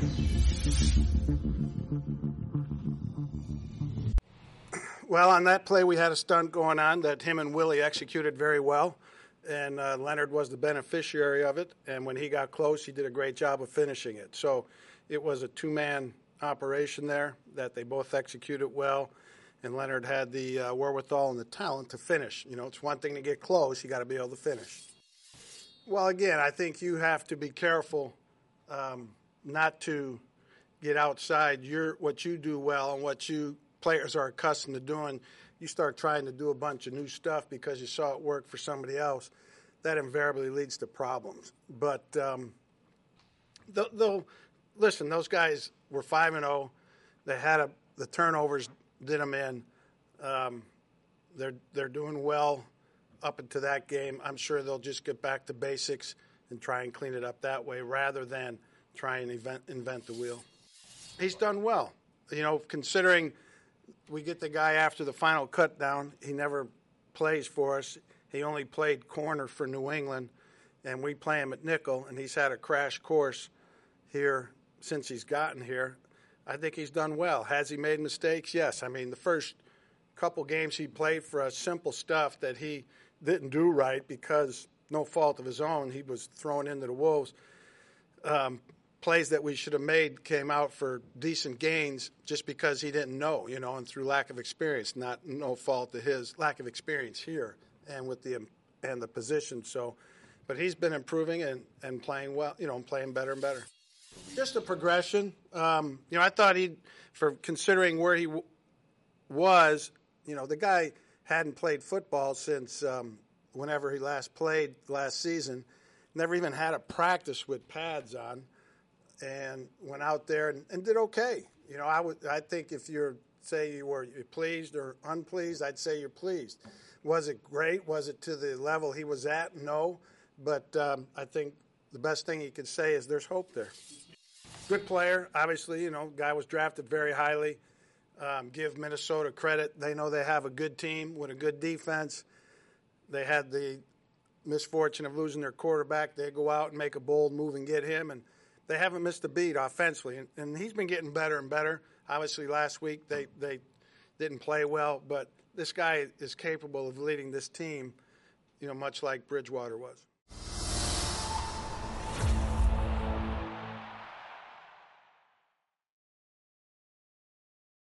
Well, on that play, we had a stunt going on that him and Willie executed very well, and Leonard was the beneficiary of it. And when he got close, he did a great job of finishing it. So it was a two-man operation there that they both executed well, and Leonard had the wherewithal and the talent to finish. You know, it's one thing to get close. You got to be able to finish. Well, again, I think you have to be careful not to get outside what you do well and what you players are accustomed to doing. You start trying to do a bunch of new stuff because you saw it work for somebody else. That invariably leads to problems. But listen, those guys were 5-0. They had the turnovers did them in. They're doing well up into that game. I'm sure they'll just get back to basics and try and clean it up that way rather than try and invent the wheel. He's done well. You know, considering we get the guy after the final cut down, he never plays for us. He only played corner for New England, and we play him at nickel, and he's had a crash course here since he's gotten here. I think he's done well. Has he made mistakes? Yes. I mean, the first couple games he played for us, simple stuff that he didn't do right because no fault of his own. He was thrown into the wolves. Plays that we should have made came out for decent gains just because he didn't know, you know, and through lack of experience, no fault of his lack of experience here and with the position. So, but he's been improving and playing well, you know, and playing better and better. Just a progression. You know, I thought for considering where he was, you know, the guy hadn't played football since whenever he last played last season, never even had a practice with pads on, and went out there and did okay. You know, I think if you're pleased or unpleased, I'd say you're pleased. Was it great? Was it to the level he was at? No, but I think the best thing you could say is there's hope there. Good player, obviously. You know, guy was drafted very highly. Give Minnesota credit. They know they have a good team with a good defense. They had the misfortune of losing their quarterback. They go out and make a bold move and get him, and they haven't missed a beat offensively. And he's been getting better and better. Obviously, last week they didn't play well, but this guy is capable of leading this team, you know, much like Bridgewater was.